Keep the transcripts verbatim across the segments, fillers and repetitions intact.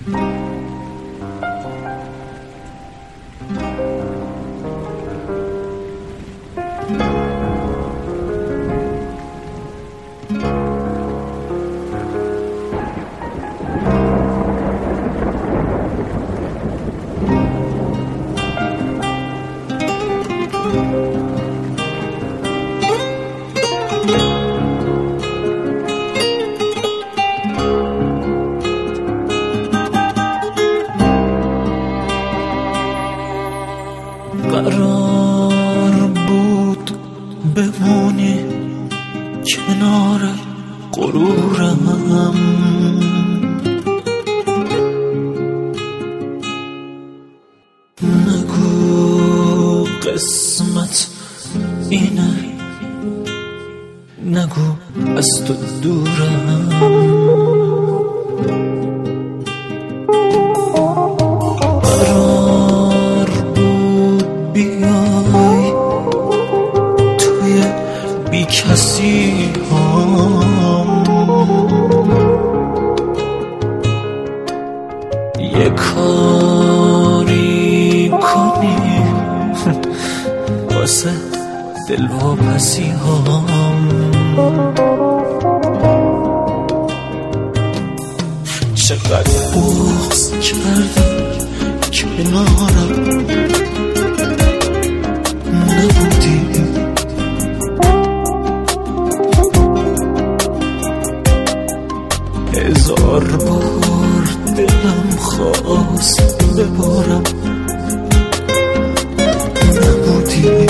قرار بود بمونی کنار غرورم، نگو قسمت اینه، نگو از تو دورم. قرار بود بیای توی بی کسی هم، یه کاری کنی واسه دل و پسی هم. چقدر بغض کردم کنارم نبودی، هزار بار دلم خواست ببارم نبودی.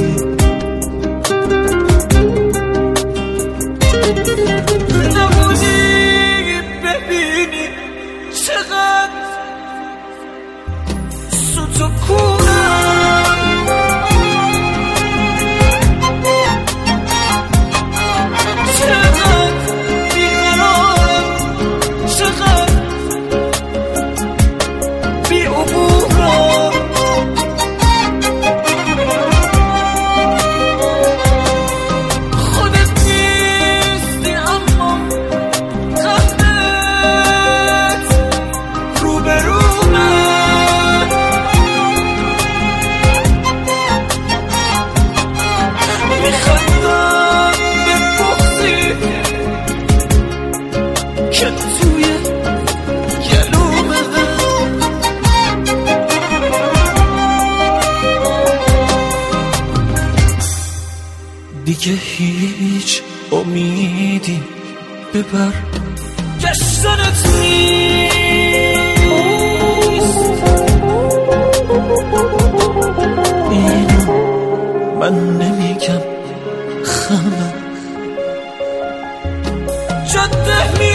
دیگه هیچ امیدی ببر گشتنت نیست، اینو من نمیگم خمه جاده